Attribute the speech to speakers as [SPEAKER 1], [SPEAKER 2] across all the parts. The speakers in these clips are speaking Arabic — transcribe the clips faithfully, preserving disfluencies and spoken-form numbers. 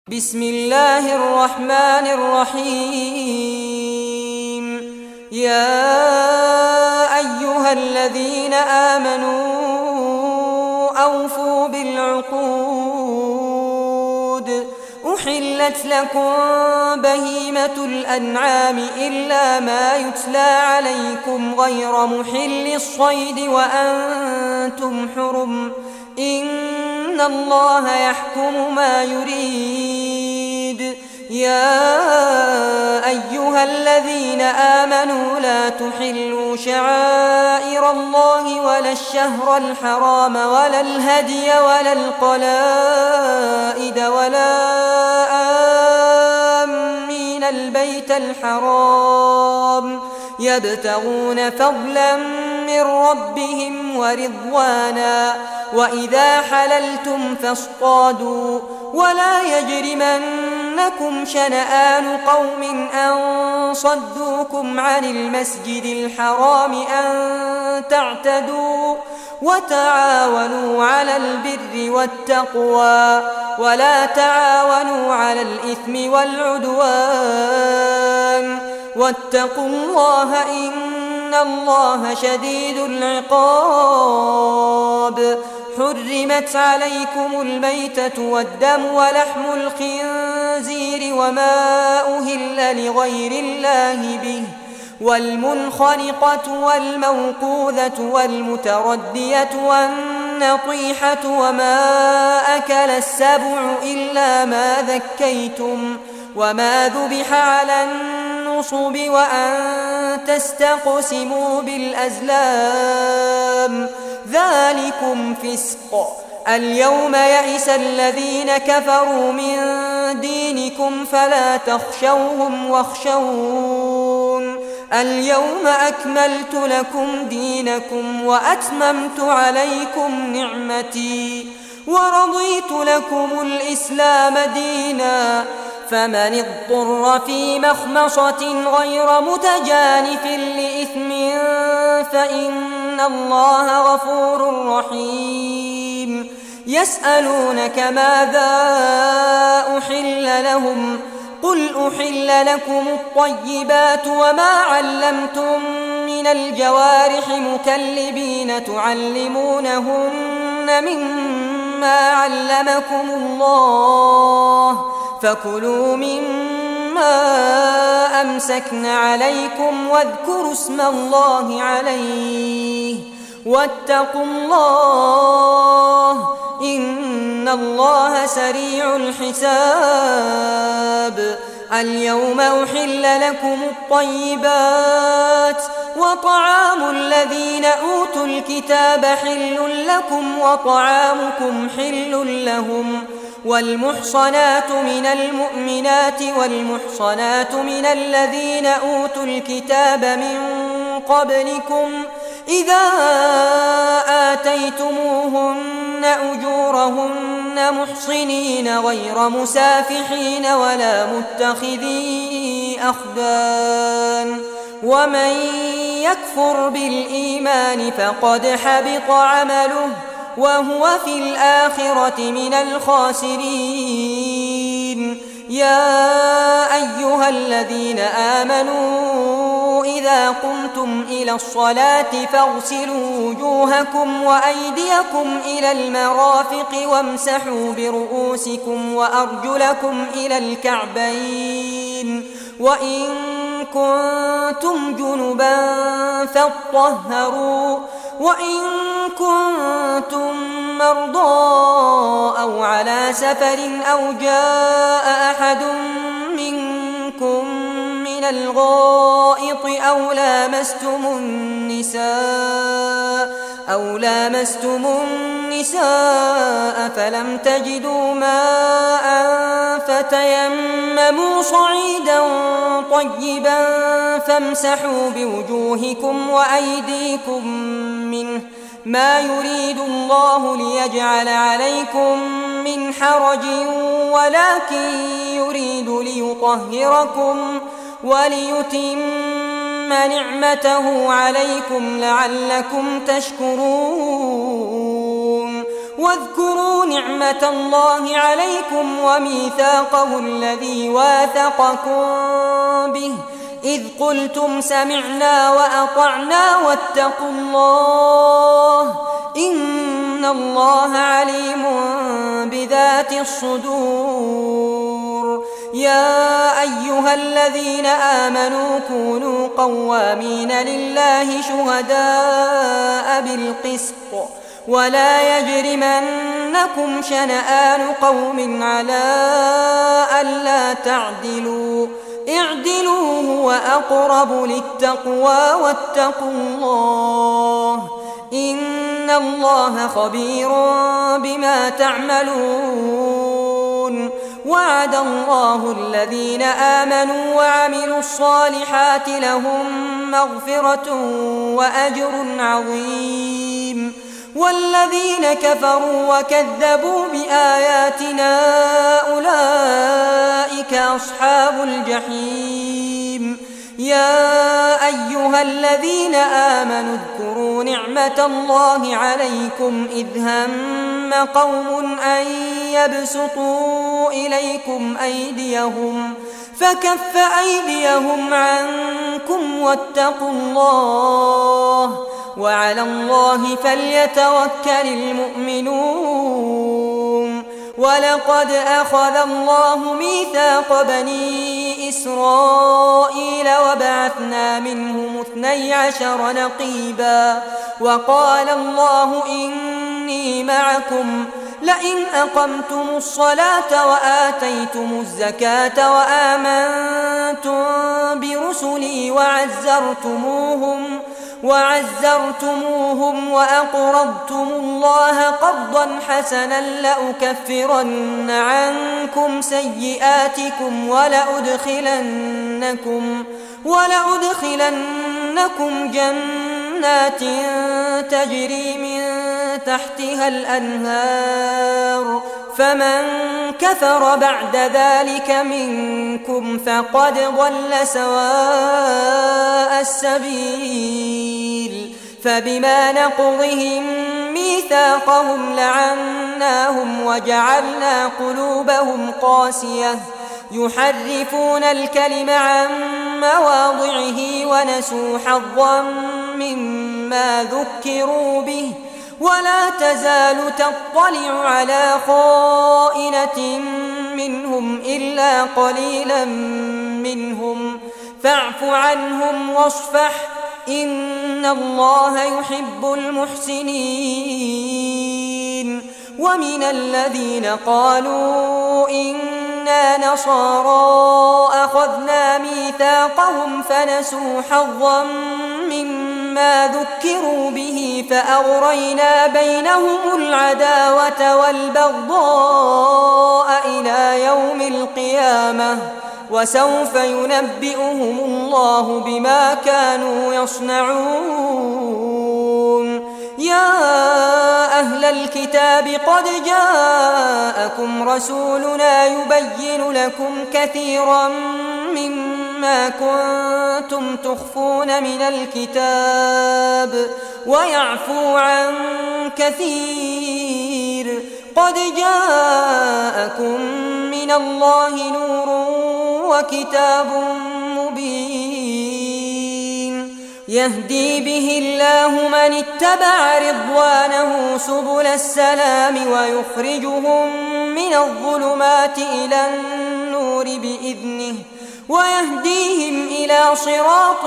[SPEAKER 1] بسم الله الرحمن الرحيم. يا أيها الذين آمنوا أوفوا بالعقود. أحلت لكم بهيمة الأنعام إلا ما يتلى عليكم غير محل الصيد وأنتم حرم. إن الله يحكم ما يريد. يا أيها الذين آمنوا لا تحلوا شعائر الله ولا الشهر الحرام ولا الهدي ولا القلائد ولا آمين البيت الحرام يبتغون فضلا من ربهم ورضوانا. وإذا حللتم فاصطادوا ولا يجرمنكم شنآن قوم أن صدوكم عن المسجد الحرام أن تعتدوا. وتعاونوا على البر والتقوى ولا تعاونوا على الإثم والعدوان. واتقوا الله إن الله شديد العقاب. حرمت عليكم الميتة والدم ولحم الخنزير وما أهل لغير الله به والمنخنقة والموقوذة والمتردية والنطيحة وما أكل السبع إلا ما ذكيتم وما ذبح على النصب وأن تستقسموا بالأزلام ذلكم فسق. اليوم يئس الذين كفروا من دينكم فلا تخشوهم واخشون. اليوم أكملت لكم دينكم وأتممت عليكم نعمتي ورضيت لكم الإسلام دينا. فمن اضطر في مخمصة غير متجانف لإثم فإن الله غفور رحيم. يسألونك ماذا أحل لهم قل أحل لكم الطيبات وما علمتم من الجوارح مكلبين تعلمونهن مما علمكم الله فكلوا مما أمسكن عليكم واذكروا اسم الله عليه واتقوا الله إن الله سريع الحساب. اليوم أحل لكم الطيبات وطعام الذين أوتوا الكتاب حل لكم وطعامكم حل لهم. والمحصنات من المؤمنات والمحصنات من الذين أوتوا الكتاب من قبلكم إذا آتيتموهن أجورهن محصنين غير مسافحين ولا متخذي أخدان. ومن يكفر بالإيمان فقد حبط عمله وهو في الآخرة من الخاسرين. يا أيها الذين آمنوا إذا قمتم إلى الصلاة فاغسلوا وجوهكم وأيديكم إلى المرافق وامسحوا برؤوسكم وأرجلكم إلى الكعبين وإن كنتم جنبا فاطهروا وإن كنتم مرضى أو على سفر أو جاء أحد منكم من الغائط أو لامستم النساء أو لامستم النساء فلم تجدوا ماء فتيمموا صعيدا طيبا فامسحوا بوجوهكم وأيديكم منه ما يريد الله ليجعل عليكم من حرج ولكن يريد ليطهركم وليتم نعمته عليكم لعلكم تشكرون. واذكروا نعمة الله عليكم وميثاقه الذي واثقكم به إذ قلتم سمعنا وأطعنا واتقوا الله إن الله عليم بذات الصدور. يا أيها الذين آمنوا كونوا قوامين لله شهداء بالقسط ولا يجرمنكم شنآن قوم على ألا تعدلوا اعدلوا هو أقرب للتقوى واتقوا الله إن الله خبير بما تعملون. وعد الله الذين آمنوا وعملوا الصالحات لهم مغفرة وأجر عظيم والذين كفروا وكذبوا بآياتنا أولئك أصحاب الجحيم. يا أيها الذين آمنوا اذكروا نعمة الله عليكم إذ هم قوم أن يبسطوا إليكم أيديهم فكف أيديهم عنكم واتقوا الله وعلى الله فليتوكل المؤمنون. ولقد أخذ الله ميثاق بني إسرائيل وبعثنا منهم اثني عشر نقيبا وقال الله إني معكم لئن أقمتم الصلاة وآتيتم الزكاة وآمنتم برسلي وعزرتموهم وعزرتموهم وأقرضتم الله قرضا حسنا لأكفرن عنكم سيئاتكم ولأدخلنكم, ولأدخلنكم جنات تجري من تحتها الأنهار فمن كفر بعد ذلك منكم فقد ضل سواء السبيل. فبما نقضهم ميثاقهم لعناهم وجعلنا قلوبهم قاسية يحرفون الكلم عن مواضعه ونسوا حظا مما ذكروا به ولا تزال تطلع على خائنة منهم إلا قليلا منهم فاعف عنهم واصفح إن الله يحب المحسنين. ومن الذين قالوا إنا نصارى أخذنا ميثاقهم فنسوا حظا مما ذكروا به فأغرينا بينهم العداوة والبغضاء إلى يوم القيامة وسوف ينبئهم الله بما كانوا يصنعون. يا أهل الكتاب قد جاءكم رسولنا يبين لكم كثيرا مما كنتم تخفون من الكتاب ويعفو عن كثير قد جاءكم من الله نور وكتاب مبين يهدي به الله من اتبع رضوانه سبل السلام ويخرجهم من الظلمات إلى النور بإذنه ويهديهم إلى صراط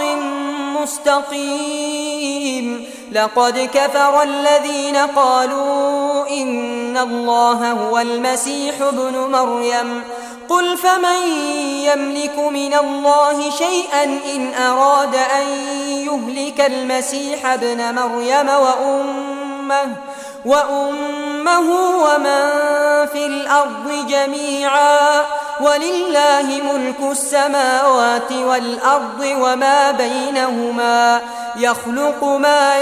[SPEAKER 1] مستقيم. لقد كفر الذين قالوا إن الله هو المسيح ابن مريم قل فمن يملك من الله شيئا إن أراد أن يهلك المسيح ابن مريم وأمه, وأمه ومن في الأرض جميعا ولله ملك السماوات والأرض وما بينهما يخلق ما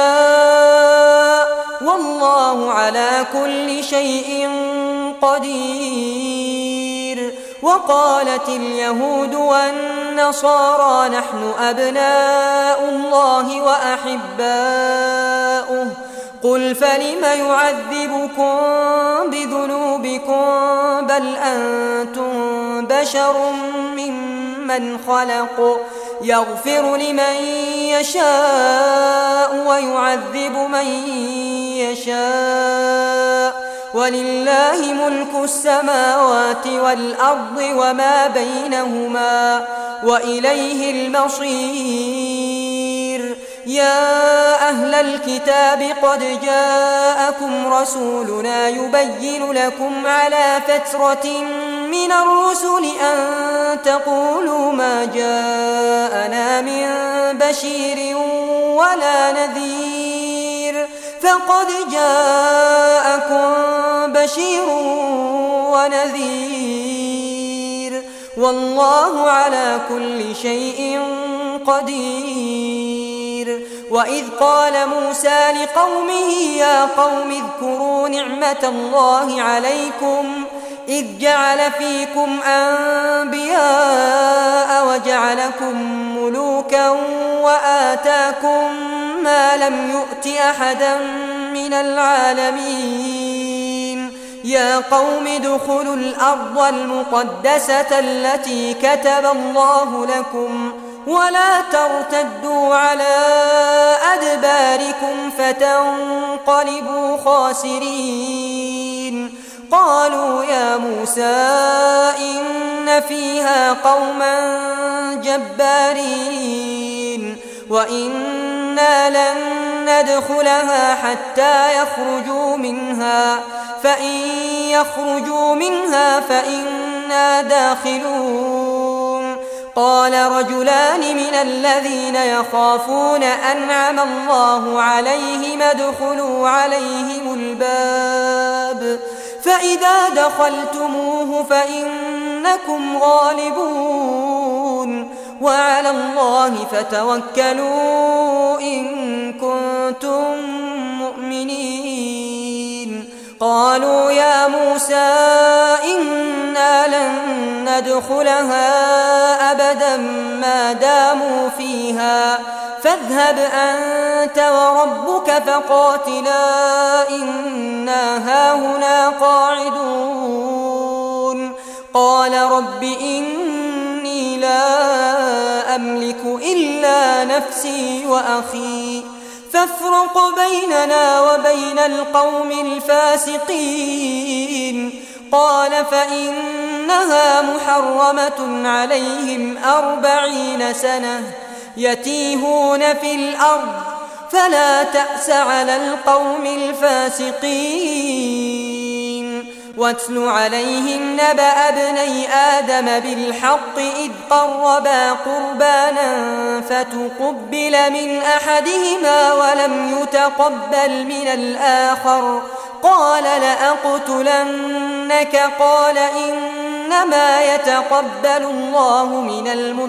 [SPEAKER 1] يشاء والله على كل شيء قدير. وقالت اليهود والنصارى نحن أبناء الله وأحباؤه قل فلم يعذبكم بذنوبكم بل أنتم بشر ممن خلق يغفر لمن يشاء ويعذب من يشاء ولله ملك السماوات والأرض وما بينهما وإليه المصير. يا أهل الكتاب قد جاءكم رسولنا يبين لكم على فترة من الرسل أن تقولوا ما جاءنا من بشير ولا نذير فقد جاءكم بشير ونذير والله على كل شيء قدير. وإذ قال موسى لقومه يا قوم اذكروا نعمة الله عليكم إذ جعل فيكم أنبياء وجعلكم ملوكا وآتاكم ما لم يؤت أحدا من العالمين. يا قوم ادخلوا الأرض المقدسة التي كتب الله لكم ولا ترتدوا على أدباركم فتنقلبوا خاسرين. قالوا يا موسى إن فيها قوما جبارين وإنا لن ندخلها حتى يخرجوا منها فإن يخرجوا منها فإنا داخلون. قال رجلان من الذين يخافون أنعم الله عليهم ادخلوا عليهم الباب فإذا دخلتموه فإنكم غالبون وعلى الله فتوكلوا إن كنتم مؤمنين. قالوا يا موسى إنا لن ندخلها أبدا ما داموا فيها فاذهب أنت وربك فقاتلا إنا هاهنا قاعدون. قال رب إني لا أملك إلا نفسي وأخي فافرق بيننا وبين القوم الفاسقين. قال فإنها محرمة عليهم أربعين سنة يتيهون في الأرض فلا تأس على القوم الفاسقين. واتل عليهم نبأ ابني آدم بالحق إذ قربا قربانا فتقبل من أحدهما ولم يتقبل من الآخر قال لأقتلنك قال إنما يتقبل الله من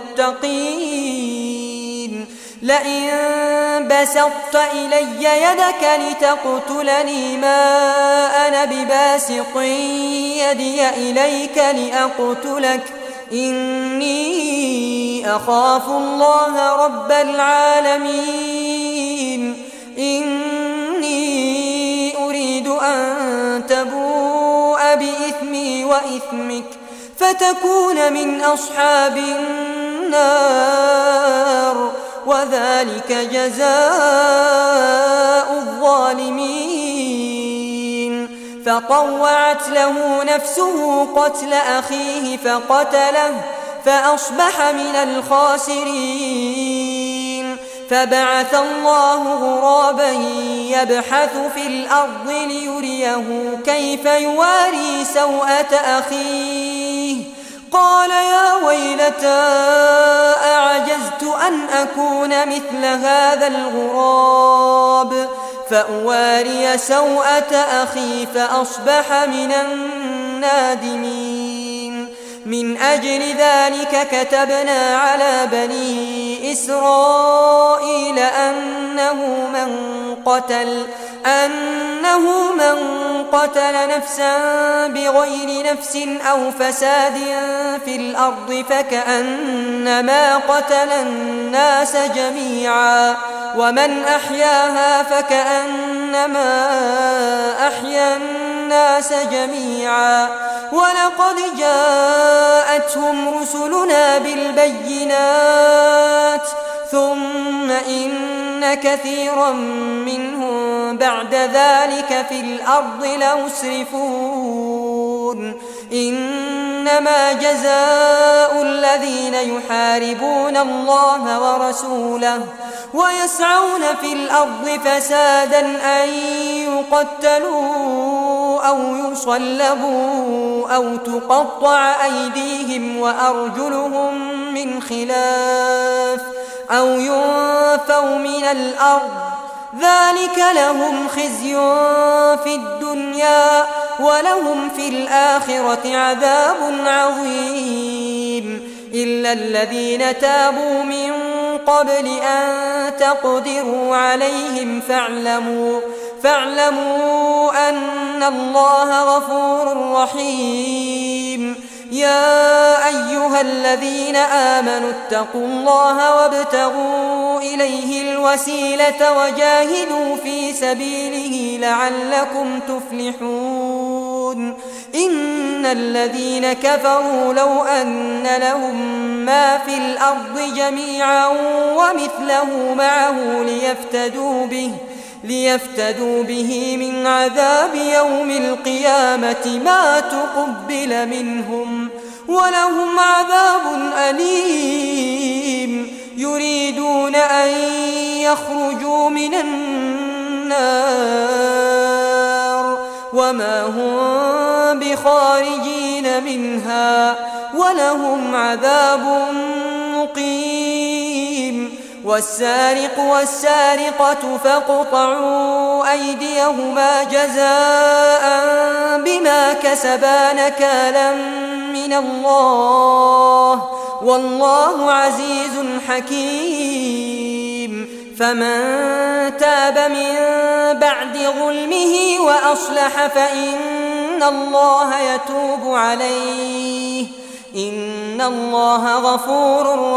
[SPEAKER 1] المتقين. لئن بسطت إلي يدك لتقتلني ما أنا بباسط يدي إليك لأقتلك إني أخاف الله رب العالمين. إني أريد أن تبوء بإثمي وإثمك فتكون من أصحاب النار وذلك جزاء الظالمين. فطوعت له نفسه قتل أخيه فقتله فأصبح من الخاسرين. فبعث الله غرابا يبحث في الأرض ليريه كيف يواري سوءة أخيه قال يا ويلتى أعجزت أن أكون مثل هذا الغراب فأواري سوءة أخي فأصبح من النادمين. من أجل ذلك كتبنا على بني إسرائيل أنه من قتل أنه من قتل نفسا بغير نفس أو فساد في الأرض فكأنما قتل الناس جميعا ومن أحياها فكأنما أحيا الناس جميعا ولقد جاءتهم رسلنا بالبينات ثم إن كثيرا منهم بعد ذلك في الأرض لمسرفون إنما جزاء الذين يحاربون الله ورسوله ويسعون في الأرض فسادا أن يقتلوا أو يصلبوا أو تقطع أيديهم وأرجلهم من خلاف أو ينفوا من الأرض ذلك لهم خزي في الدنيا ولهم في الآخرة عذاب عظيم إلا الذين تابوا من قبل أن تقدروا عليهم فاعلموا فاعلموا أن الله غفور رحيم يا أيها الذين آمنوا اتقوا الله وابتغوا إليه الوسيلة وجاهدوا في سبيله لعلكم تفلحون إن الذين كفروا لو أن لهم ما في الأرض جميعا ومثله معه ليفتدوا به ليفتدوا به من عذاب يوم القيامة ما تقبل منهم ولهم عذاب أليم يريدون أن يخرجوا من النار وما هم بخارجين منها ولهم عذاب مقيم والسارق والسارقة فاقطعوا أيديهما جزاء بما كسبا نكالا من الله والله عزيز حكيم فمن تاب من بعد ظلمه وأصلح فإن الله يتوب عليه إن الله غفور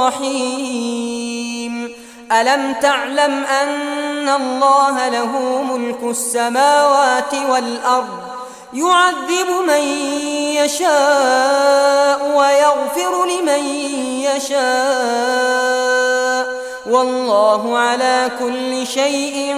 [SPEAKER 1] رحيم ألم تعلم أن الله له ملك السماوات والأرض يعذب من يشاء ويغفر لمن يشاء والله على كل شيء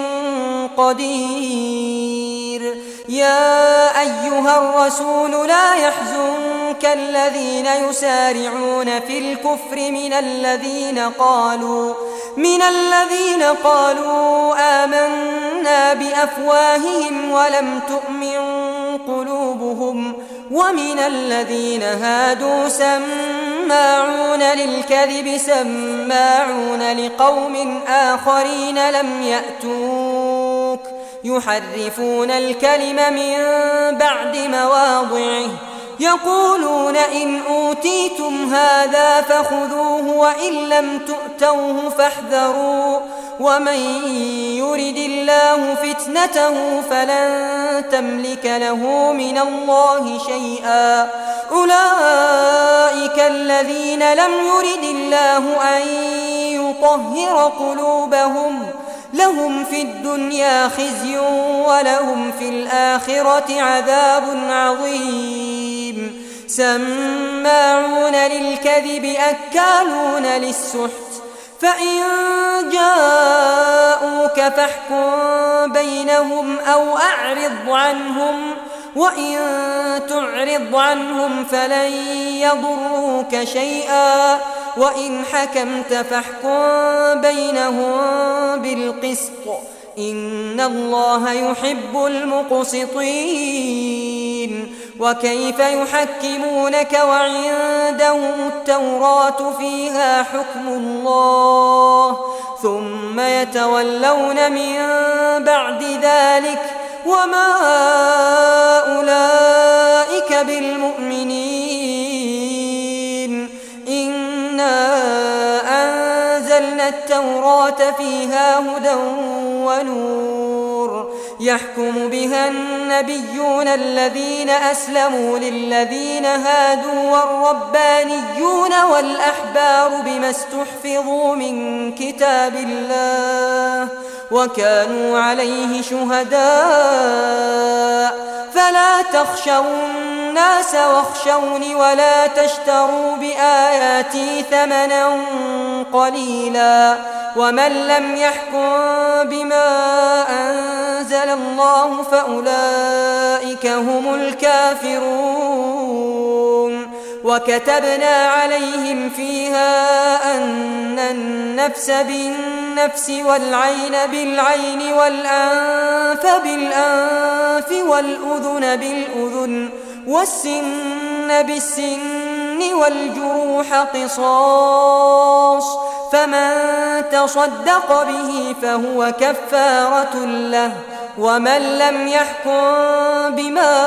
[SPEAKER 1] قدير يا أيها الرسول لا يحزنك الذين يسارعون في الكفر من الذين قالوا من الذين قالوا آمنا بأفواههم ولم تؤمن قلوبهم ومن الذين هادوا سماعون للكذب سماعون لقوم آخرين لم يأتوك يحرفون الكلم من بعد مواضعه يقولون إن أوتيتم هذا فخذوه وإن لم تؤتوه فاحذروا ومن يرد الله فتنته فلن تملك له من الله شيئا أولئك الذين لم يرد الله أن يطهر قلوبهم لهم في الدنيا خزي ولهم في الآخرة عذاب عظيم سماعون للكذب أكالون للسحت فإن جاءوك فاحكم بينهم أو أعرض عنهم وإن تعرض عنهم فلن يضروك شيئا وإن حكمت فاحكم بينهم بالقسط إن الله يحب المقسطين وكيف يحكمونك وعندهم التوراة فيها حكم الله ثم يتولون من بعد ذلك وما أولئك بالمؤمنين إنا أنزلنا التوراة فيها هدى ونور يحكم بها النبيون الذين أسلموا للذين هادوا والربانيون والأحبار بما استحفظوا من كتاب الله وكانوا عليه شهداء فلا تخشوا الناس واخشوني ولا تشتروا بآياتي ثمنا قليلا ومن لم يحكم بما أنزل الله فأولئك هم الكافرون وكتبنا عليهم فيها أن النفس بالنفس والعين بالعين والأنف بالأنف والأذن بالأذن والسن بالسن والجروح قصاص فمن تصدق به فهو كفارة له ومن لم يحكم بما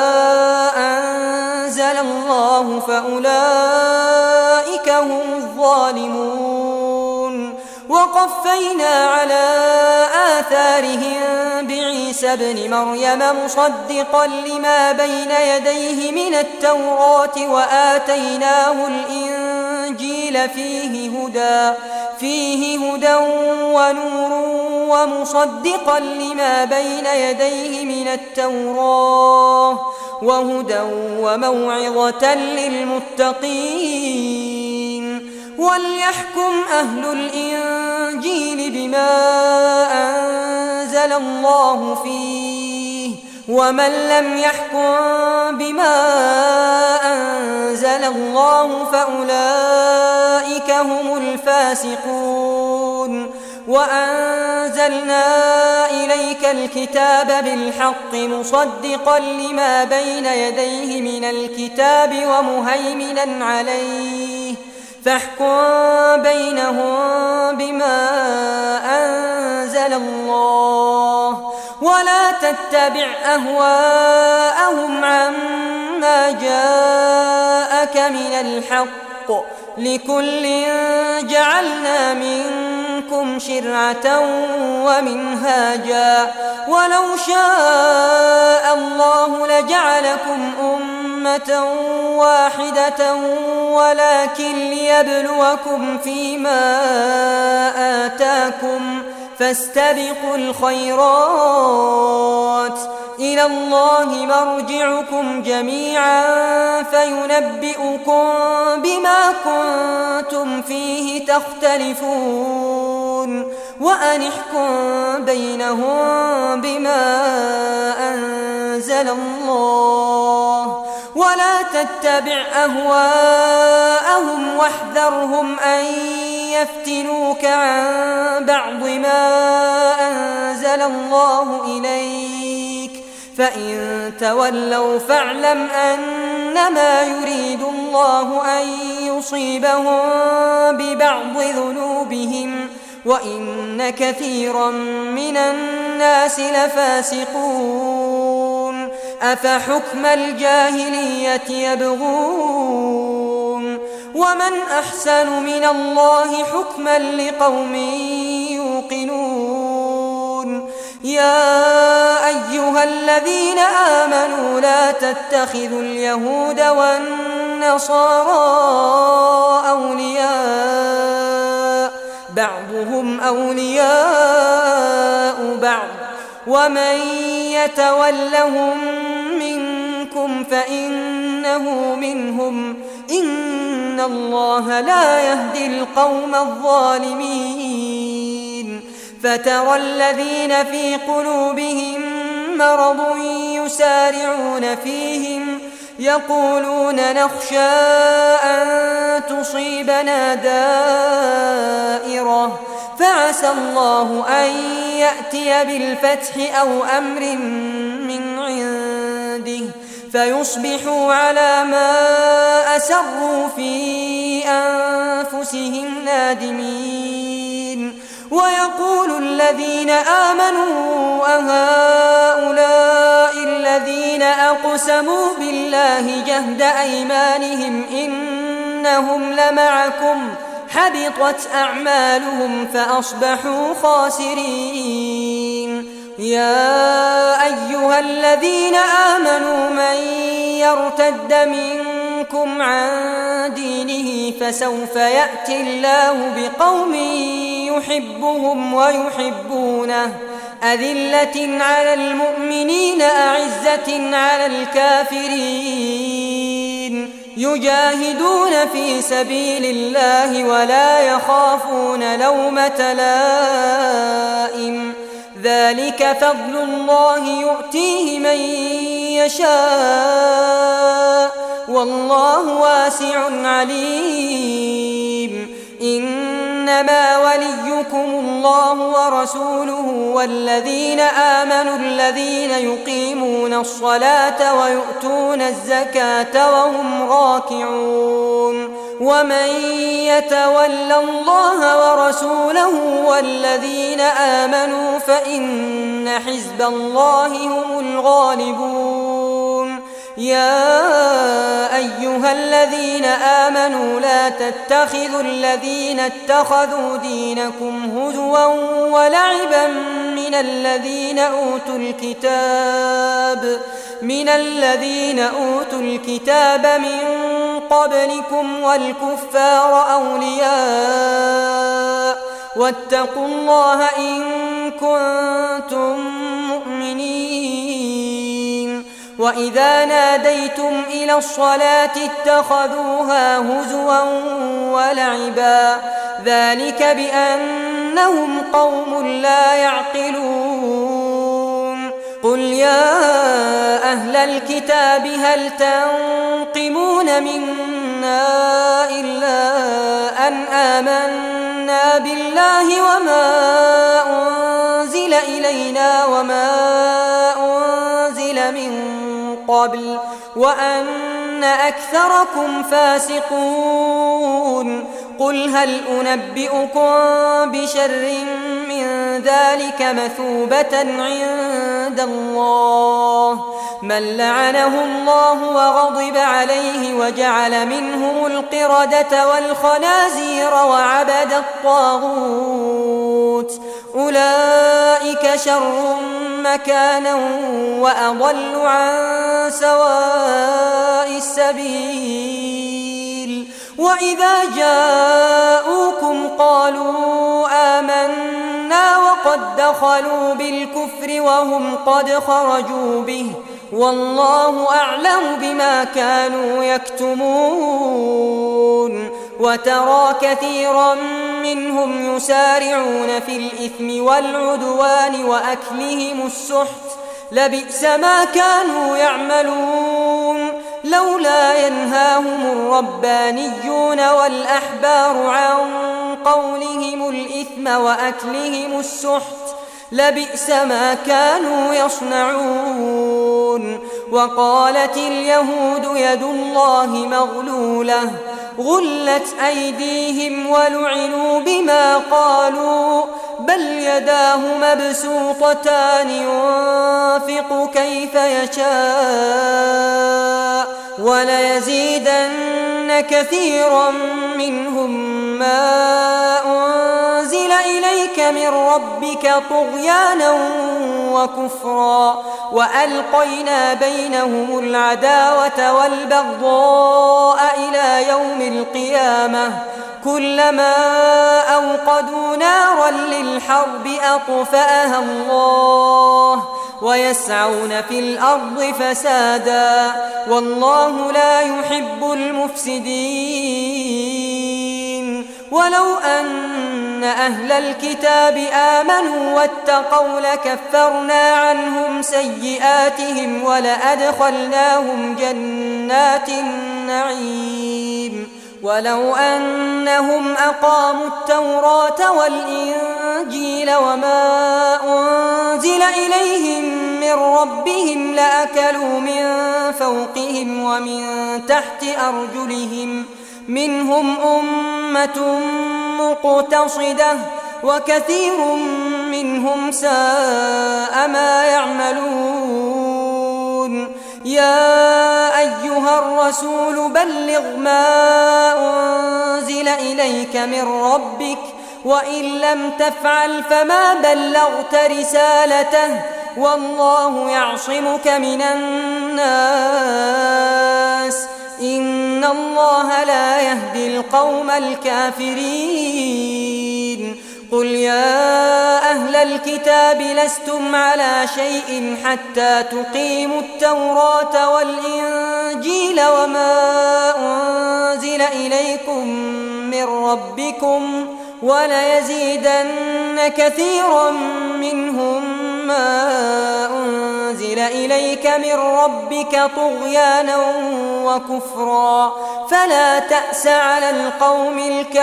[SPEAKER 1] أنزل الله فأولئك هم الظالمون وقفينا على آثارهم بعيسى ابن مريم مصدقا لما بين يديه من التوراة وآتيناه الإنجيل فيه هدى فيه هدى ونور ومصدقا لما بين يديه من التوراة وهدى وموعظة للمتقين وليحكم أهل الإنجيل بما أنزل الله فيه ومن لم يحكم بما أنزل الله فأولئك هم الفاسقون وأنزلنا إليك الكتاب بالحق مصدقا لما بين يديه من الكتاب ومهيمنا عليه فاحكم بينهم بما أنزل الله ولا تتبع أهواءهم عما جاءك من الحق لكل جعلنا منكم شرعة ومنهاجا ولو شاء الله لجعلكم أمة واحدة ولكن ليبلوكم فيما آتاكم فاستبقوا الخيرات إلى الله مرجعكم جميعا فينبئكم بما كنتم فيه تختلفون وأن احكم بينهم بما أنزل الله ولا تتبع أهواءهم واحذرهم أن يفتنوك عن بعض ما أنزل الله إليك فإن تولوا فاعلم أنما يريد الله أن يصيبهم ببعض ذنوبهم وإن كثيرا من الناس لفاسقون أفحكم الجاهلية يبغون ومن أحسن من الله حكما لقوم يوقنون يا أيها الذين آمنوا لا تتخذوا اليهود والنصارى أولياء بعضهم أولياء بعض ومن يتولهم منكم فإنه منهم إن الله لا يهدي القوم الظالمين فترى الذين في قلوبهم مرض يسارعون فيهم يقولون نخشى أن تصيبنا دائرة فعسى الله أن يأتي بالفتح أو أمر من عنده فيصبحوا على ما أسروا في أنفسهم نادمين ويقول الذين آمنوا أهؤلاء الذين أقسموا بالله جهد أيمانهم إنهم لمعكم حبطت أعمالهم فأصبحوا خاسرين يا أيها الذين آمنوا من يرتد منكم عن دينه فسوف يأتي الله بقوم يحبهم ويحبونه أذلة على المؤمنين أعزة على الكافرين يجاهدون في سبيل الله ولا يخافون لومة لائم ذلك فضل الله يؤتيه من يشاء والله واسع عليم إنما وليكم الله ورسوله والذين آمنوا الذين يقيمون الصلاة ويؤتون الزكاة وهم راكعون ومن يتول الله ورسوله والذين آمنوا فإن حزب الله هم الغالبون يا أيها الذين آمنوا لا تتخذوا الذين اتخذوا دينكم هزوا ولعبا من الذين أوتوا الكتاب من الذين أوتوا الكتاب من قبلكم والكفار أولياء واتقوا الله إن كنتم مؤمنين وإذا ناديتم إلى الصلاة اتخذوها هزوا ولعبا ذلك بأنهم قوم لا يعقلون قل يا أهل الكتاب هل تنقمون منا إلا أن آمنا بالله وما أنزل إلينا وما أنزل من قبل وأن أكثركم فاسقون قل هل أنبئكم بشر من ذلك مثوبة عند الله من لعنه الله وغضب عليه وجعل منهم القردة والخنازير وعبد الطاغوت أولئك شر مكانا وأضل عن سواء السبيل وإذا جاءوكم قالوا آمنا وقد دخلوا بالكفر وهم قد خرجوا به والله أعلم بما كانوا يكتمون وترى كثيرا منهم يسارعون في الإثم والعدوان وأكلهم السحت لبئس ما كانوا يعملون لولا ينهاهم الربانيون والأحبار عن قولهم الإثم وأكلهم السحت لبئس ما كانوا يصنعون وقالت اليهود يد الله مغلولة غلت أيديهم ولعنوا بما قالوا بل يداه مبسوطتان ينفق كيف يشاء وليزيدن كثيرا منهم ما أنزل إليك من ربك طغيانا وكفرا وألقينا بينهم العداوة والبغضاء إلى يوم القيامة كلما أوقدوا نارا للحرب أطفأها الله ويسعون في الأرض فسادا والله لا يحب المفسدين ولو أن أهل الكتاب آمنوا واتقوا لكفرنا عنهم سيئاتهم ولأدخلناهم جنات النعيم ولو أنهم أقاموا التوراة والإنجيل وما أنزل إليهم من ربهم لأكلوا من فوقهم ومن تحت أرجلهم منهم أمة مقتصدة وكثير منهم ساء ما يعملون يا أيها الرسول بلغ ما أنزل إليك من ربك وإن لم تفعل فما بلغت رسالته والله يعصمك من الناس إن الله لا يهدي القوم الكافرين قل يا أهل الكتاب لستم على شيء حتى تقيموا التوراة والإنجيل وما أنزل إليكم من ربكم وليزيدن كثيرا منهم ما أنزل إليك من ربك طغيانا وكفرا فلا تأس على القوم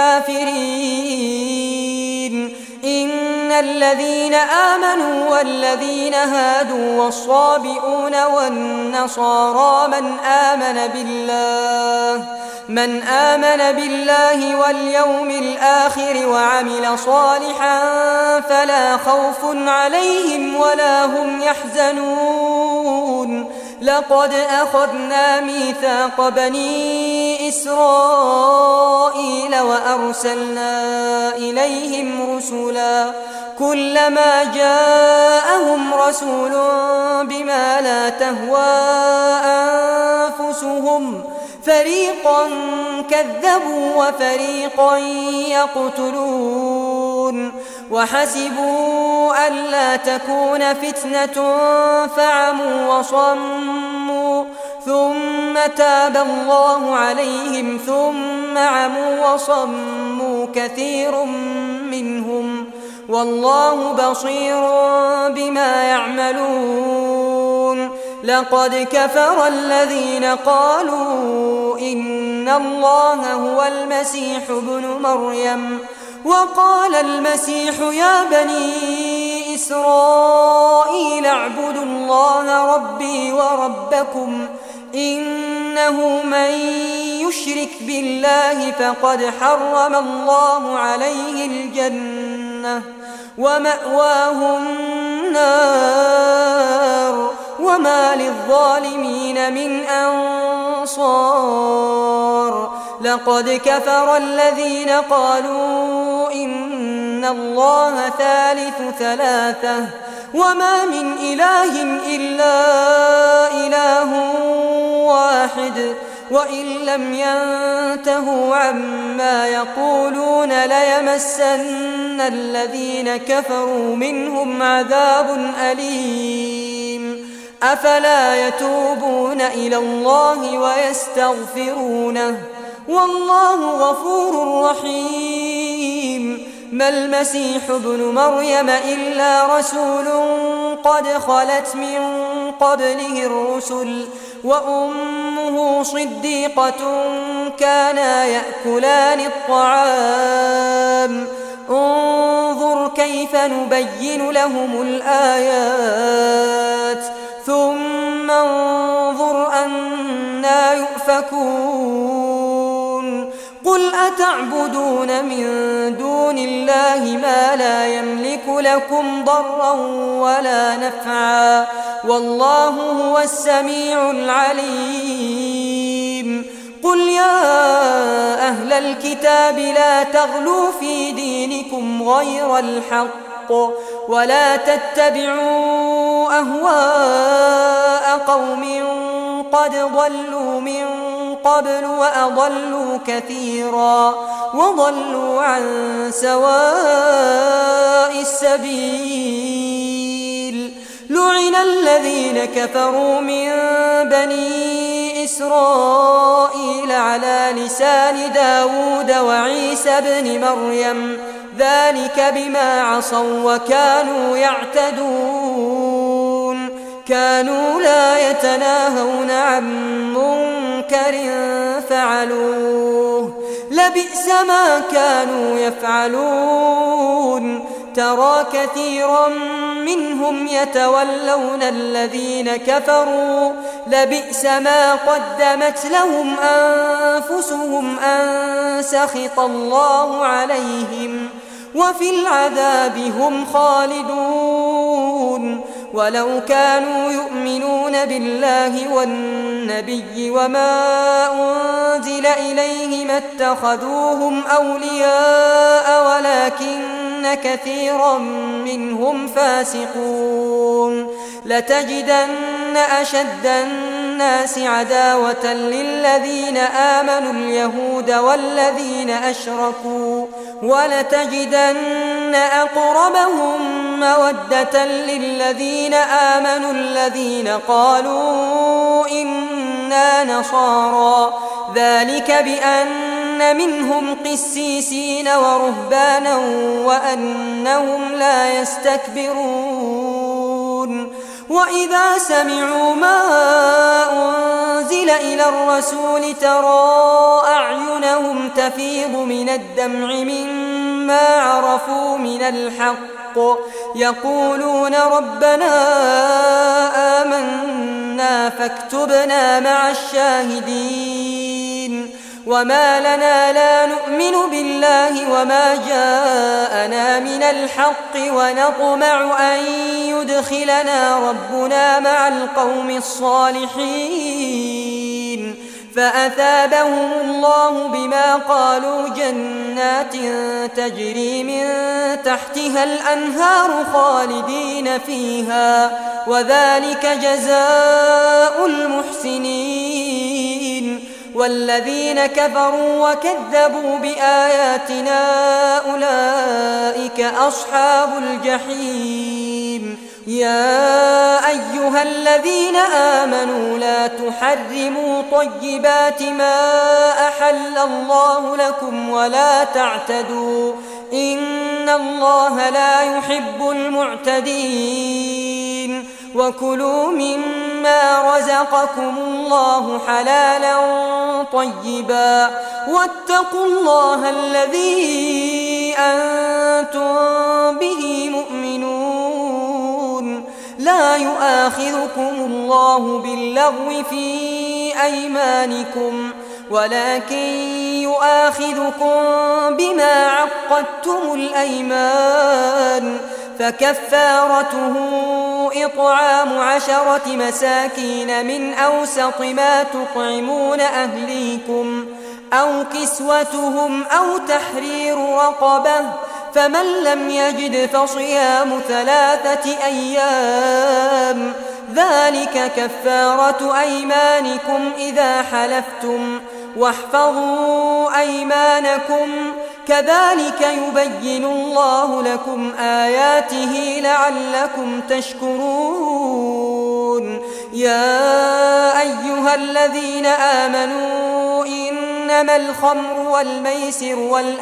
[SPEAKER 1] الكافرين إن الذين آمنوا والذين هادوا والصابئون والنصارى من آمن بالله من آمن بالله واليوم الآخر وعمل صالحا فلا خوف عليهم ولا هم يحزنون لقد أخذنا ميثاق بني إسرائيل وأرسلنا إليهم رسلا كلما جاءهم رسول بما لا تهوى أنفسهم فريقا كذبوا وفريقا يقتلون وحسبوا ألا تكون فتنة فعموا وصموا ثم تاب الله عليهم ثم عموا وصموا كثير منهم والله بصير بما يعملون لقد كفر الذين قالوا إن الله هو المسيح ابن مريم وقال المسيح يا بني إسرائيل اعبدوا الله ربي وربكم إنه من يشرك بالله فقد حرم الله عليه الجنة ومأواه النار وما للظالمين من أنصار لقد كفر الذين قالوا إن الله ثالث ثلاثة وما من إله إلا إله واحد وإن لم ينتهوا عما يقولون ليمسن الذين كفروا منهم عذاب أليم أفلا يتوبون إلى الله ويستغفرونه والله غفور رحيم ما المسيح ابن مريم إلا رسول قد خلت من قبله الرسل وأمه صديقة كانا يأكلان الطعام انظر كيف نبين لهم الآيات ثم انظر أنا يؤفكون قل أتعبدون من دون الله ما لا يملك لكم ضرا ولا نفعا والله هو السميع العليم قل يا أهل الكتاب لا تغلوا في دينكم غير الحق ولا تتبعوا أهواء قوم قد ضلوا من قبل وأضلوا كثيرا وضلوا عن سواء السبيل لعن الذين كفروا من بني إسرائيل على لسان داود وعيسى بن مريم ذلك بما عصوا وكانوا يعتدون كانوا لا يتناهون عن منكر فعلوه لبئس ما كانوا يفعلون ترى كثيرا منهم يتولون الذين كفروا لبئس ما قدمت لهم أنفسهم أن سخط الله عليهم وفي العذاب هم خالدون ولو كانوا يؤمنون بالله والنبي النبي وما أنزل إليه ما اتخذوهم أولياء ولكن كثيرا منهم فاسقون لتجدن أشد الناس عداوة للذين آمنوا اليهود والذين أشركوا ولتجدن أقربهم مودة للذين آمنوا الذين قالوا إنا نصارى ذلك بأن منهم قسيسين ورهبانا وأنهم لا يستكبرون وإذا سمعوا ما أنزل إلى الرسول ترى أعينهم تفيض من الدمع مما عرفوا من الحق يقولون ربنا آمنا فاكتبنا مع الشاهدين وما لنا لا نؤمن بالله وما جاءنا من الحق ونطمع أن يدخلنا ربنا مع القوم الصالحين فأثابهم الله بما قالوا جنات تجري من تحتها الأنهار خالدين فيها وذلك جزاء المحسنين والذين كفروا وكذبوا بآياتنا أولئك أصحاب الجحيم يا أيها الذين آمنوا لا تحرموا طيبات ما أحل الله لكم ولا تعتدوا إن الله لا يحب المعتدين وكلوا مما رزقكم الله حلالا طيبا واتقوا الله الذي أنتم به مؤمنون لا يؤاخذكم الله باللغو في أيمانكم ولكن يؤاخذكم بما عقدتم الأيمان فكفارته إطعام عشرة مساكين من أوسط ما تطعمون أهليكم أو كسوتهم أو تحرير رقبة فمن لم يجد فصيام ثلاثة أيام ذلك كفارة أيمانكم إذا حلفتم واحفظوا أيمانكم كذلك يبين الله لكم آياته لعلكم تشكرون يا أيها الذين آمنوا إنما الخمر والميسر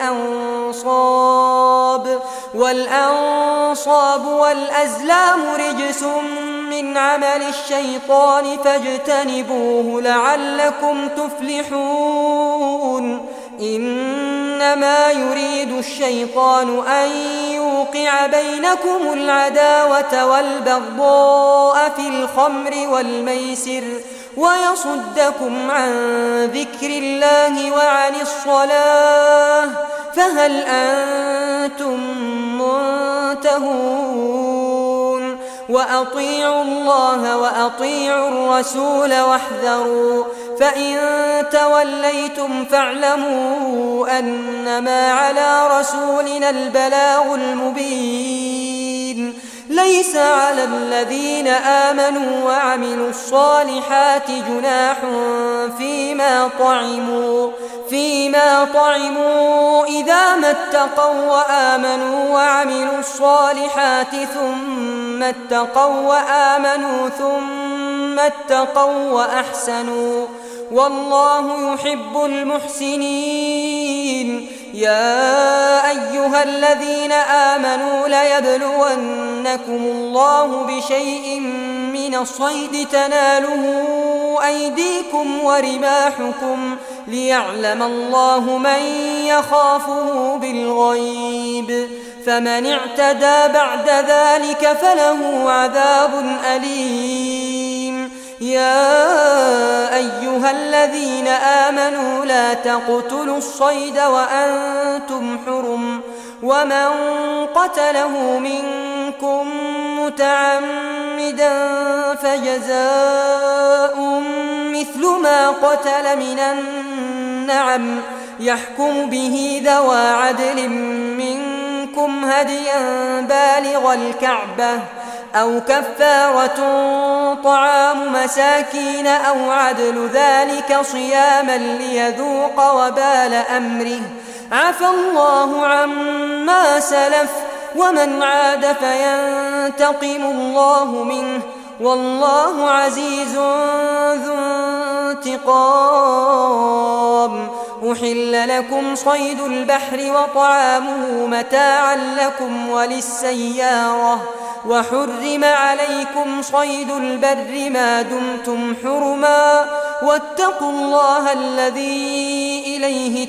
[SPEAKER 1] والأنصاب والأنصاب والأزلام رجس من عمل الشيطان فاجتنبوه لعلكم تفلحون إنما يريد الشيطان أن يوقع بينكم العداوة والبغضاء في الخمر والميسر ويصدكم عن ذكر الله وعن الصلاة فهل أنتم منتهون وأطيعوا الله وأطيعوا الرسول واحذروا فإن توليتم فاعلموا أنما على رسولنا البلاغ المبين ليس على الذين آمنوا وعملوا الصالحات جناح فيما طعموا فيما طعموا إذا ما اتقوا وآمنوا وعملوا الصالحات ثم اتقوا وآمنوا ثم اتقوا وأحسنوا والله يحب المحسنين يا أيها الذين آمنوا ليبلونكم الله بشيء من الصيد تناله أيديكم ورماحكم ليعلم الله من يخافه بالغيب فمن اعتدى بعد ذلك فله عذاب أليم يا أيها الذين آمنوا لا تقتلوا الصيد وأنتم حرم ومن قتله منكم متعمدا فجزاء مثل ما قتل من النعم يحكم به ذوى عدل منكم هديا بالغ الكعبة أو كفارة طعام مساكين أو عدل ذلك صياما ليذوق وبال أمره عفى الله عما سلف ومن عاد فينتقم الله منه والله عزيز ذو انتقام. أحل لكم صيد البحر وطعامه متاعا لكم وللسيارة وحرم عليكم صيد البر ما دمتم حرما واتقوا الله الذي إليه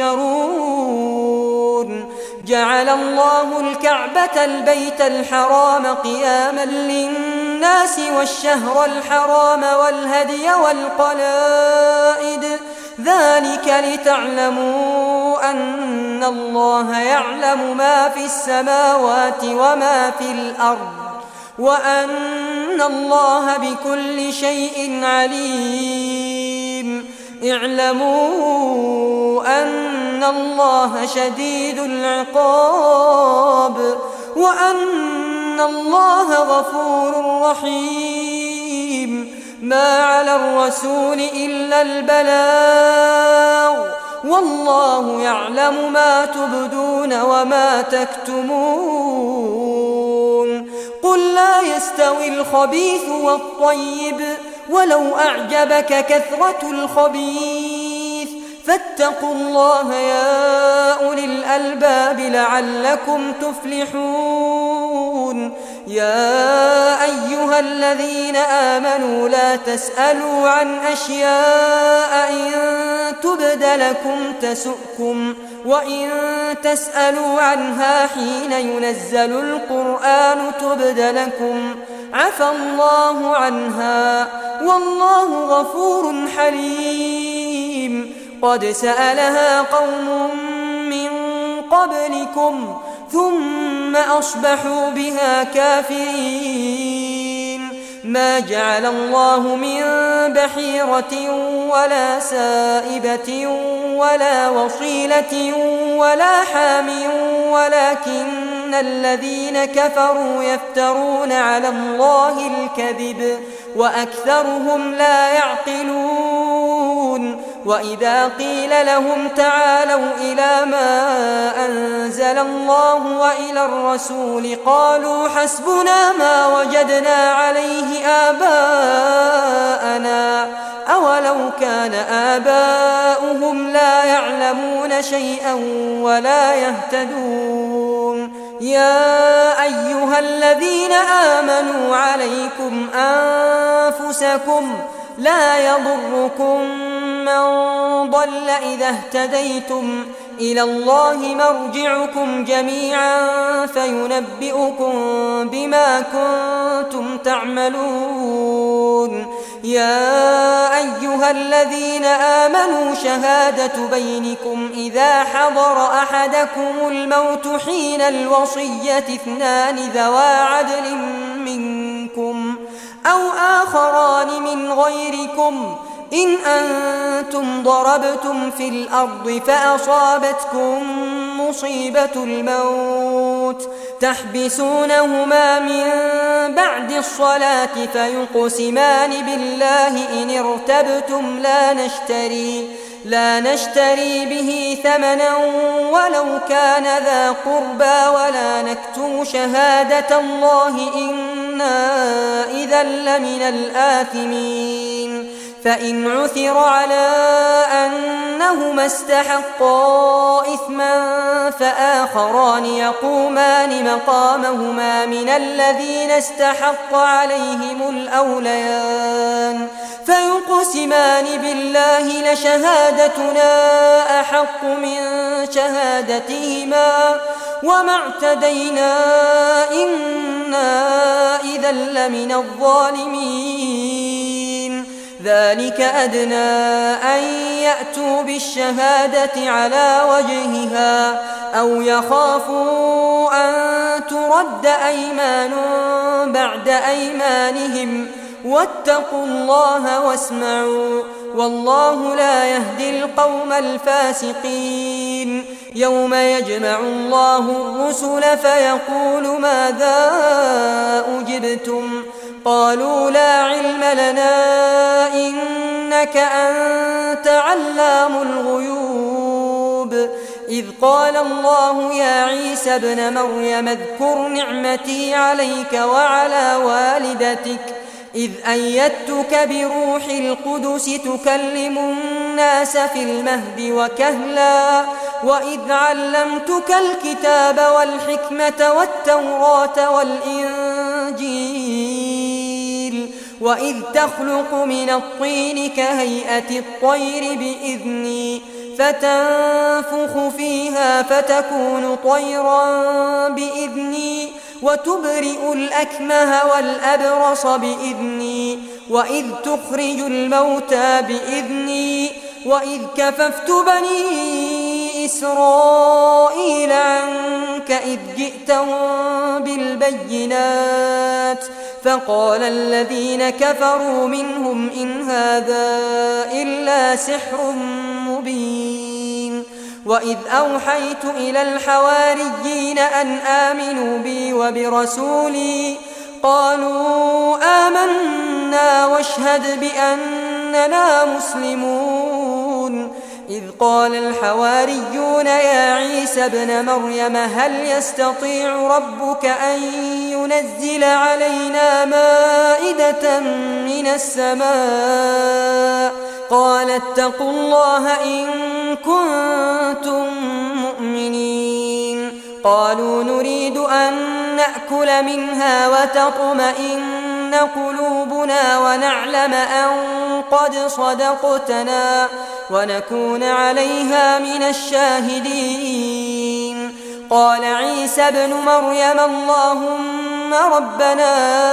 [SPEAKER 1] تحشرون. جعل الله الكعبة البيت الحرام قياما للناس والشهر الحرام والهدي والقلائد ذلك لتعلموا أن الله يعلم ما في السماوات وما في الأرض وأن الله بكل شيء عليم. اعلموا أن الله شديد العقاب وأن الله غفور رحيم. ما على الرسول إلا البلاغ والله يعلم ما تبدون وما تكتمون. قل لا يستوي الخبيث والطيب ولو أعجبك كثرة الخبيث فاتقوا الله يا أولي الألباب لعلكم تفلحون. يا أيها الذين آمنوا لا تسألوا عن أشياء إن تبد لكم تسؤكم وإن تسألوا عنها حين ينزل القرآن تبد لكم عفى الله عنها والله غفور حليم. قد سألها قوم من قبلكم ثم أصبحوا بها كافرين. ما جعل الله من بحيرة ولا سائبة ولا وصيلة ولا حام ولكن الذين كفروا يفترون على الله الكذب وأكثرهم لا يعقلون. وإذا قيل لهم تعالوا إلى ما أنزل الله وإلى الرسول قالوا حسبنا ما وجدنا عليه آباءنا أولو كان آباؤهم لا يعلمون شيئا ولا يهتدون. يا أيها الذين آمنوا عليكم أنفسكم لا يضركم من ضل إذا اهتديتم إلى الله مرجعكم جميعا فينبئكم بما كنتم تعملون. يا أيها الذين آمنوا شهادة بينكم إذا حضر أحدكم الموت حين الوصية اثنان ذوى عدل منكم أو آخران من غيركم إن أنتم ضربتم في الأرض فأصابتكم مصيبة الموت تحبسونهما من بعد الصلاة فيقسمان بالله إن ارتبتم لا نشتري لا نشتري به ثمنا ولو كان ذا قربى ولا نكتم شهادة الله إنا إذا لمن الآثمين. فإن عثر على أنهما استحقا إثما فآخران يقومان مقامهما من الذين استحق عليهم الأوليان فيقسمان بالله لشهادتنا أحق من شهادتهما وما اعتدينا إنا إذا لمن الظالمين. ذلك أدنى أن يأتوا بالشهادة على وجهها أو يخافوا أن ترد أيمان بعد أيمانهم واتقوا الله واسمعوا والله لا يهدي القوم الفاسقين. يوم يجمع الله الرسل فيقول ماذا أجبتم قالوا لا علم لنا إنك أنت علام الغيوب. إذ قال الله يا عيسى ابن مريم اذكر نعمتي عليك وعلى والدتك إذ أيدتك بروح القدس تكلم الناس في المهد وكهلا وإذ علمتك الكتاب والحكمة والتوراة والإنجيل وإذ تخلق من الطين كهيئة الطير بإذني فتنفخ فيها فتكون طيرا بإذني وتبرئ الأكمه والأبرص بإذني وإذ تخرج الموتى بإذني وإذ كففت بني إسرائيل عنك إذ جئتهم بالبينات فقال الذين كفروا منهم إن هذا إلا سحر مبين. وإذ أوحيت إلى الحواريين أن آمنوا بي وبرسولي قالوا آمنا واشهد بأننا مسلمون. إذ قال الحواريون يا عيسى ابن مريم هل يستطيع ربك أن ينزل علينا مائدة من السماء قال اتقوا الله إن كنتم مؤمنين. قالوا نريد أن نأكل منها وتطمئن قلوبنا ونعلم أن قد صدقتنا ونكون عليها من الشاهدين. قال عيسى ابن مريم اللهم ربنا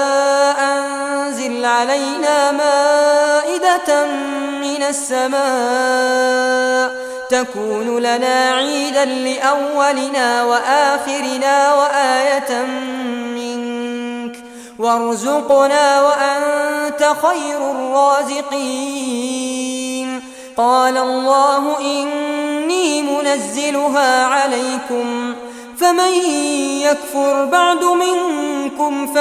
[SPEAKER 1] أنزل علينا مائدة من السماء تكون لنا عيدا لأولنا وآخرنا وآية منك وارزقنا وأنت خير الرازقين. قال الله إني منزلها عليكم فمن يكفر بعد منكم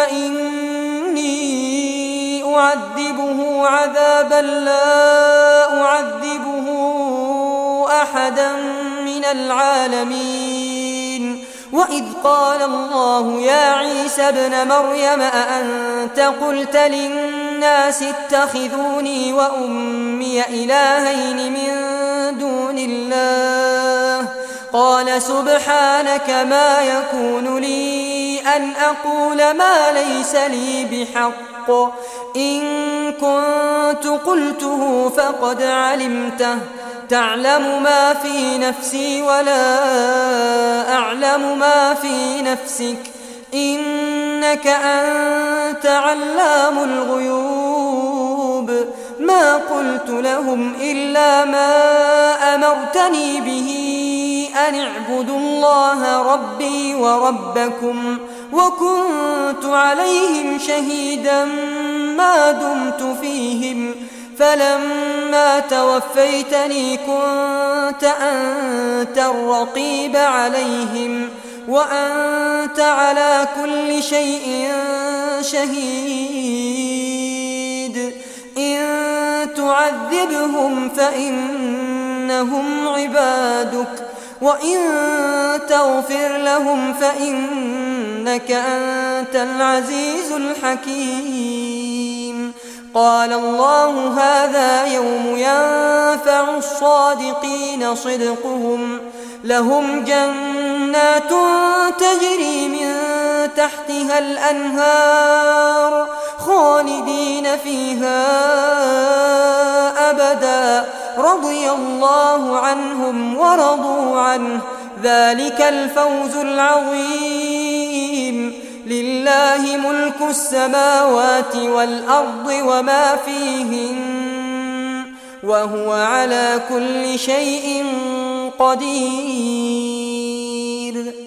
[SPEAKER 1] فإني أعذبه عذابا لا أعذبه أحدا من العالمين. وإذ قال الله يا عيسى ابن مريم أأنت قلت للناس اتخذوني وأمي إلهين من دون الله قال سبحانك ما يكون لي أن أقول ما ليس لي بحق إن كنت قلته فقد علمته تعلم ما في نفسي ولا أعلم ما في نفسك إنك أنت علام الغيوب. ما قلت لهم إلا ما أمرتني به أن اعبدوا الله ربي وربكم وكنت عليهم شهيدا ما دمت فيهم فلما توفيتني كنت أنت الرقيب عليهم وأنت على كل شيء شهيد. إن تعذبهم فإنهم عبادك وإن تغفر لهم فإنك أنت العزيز الحكيم. قال الله هذا يوم ينفع الصادقين صدقهم لهم جنات تجري من تحتها الأنهار خالدين فيها أبدا رضي الله عنهم ورضوا عنه ذلك الفوز العظيم. لله ملك السماوات والأرض وما فيهن وهو على كل شيء قدير.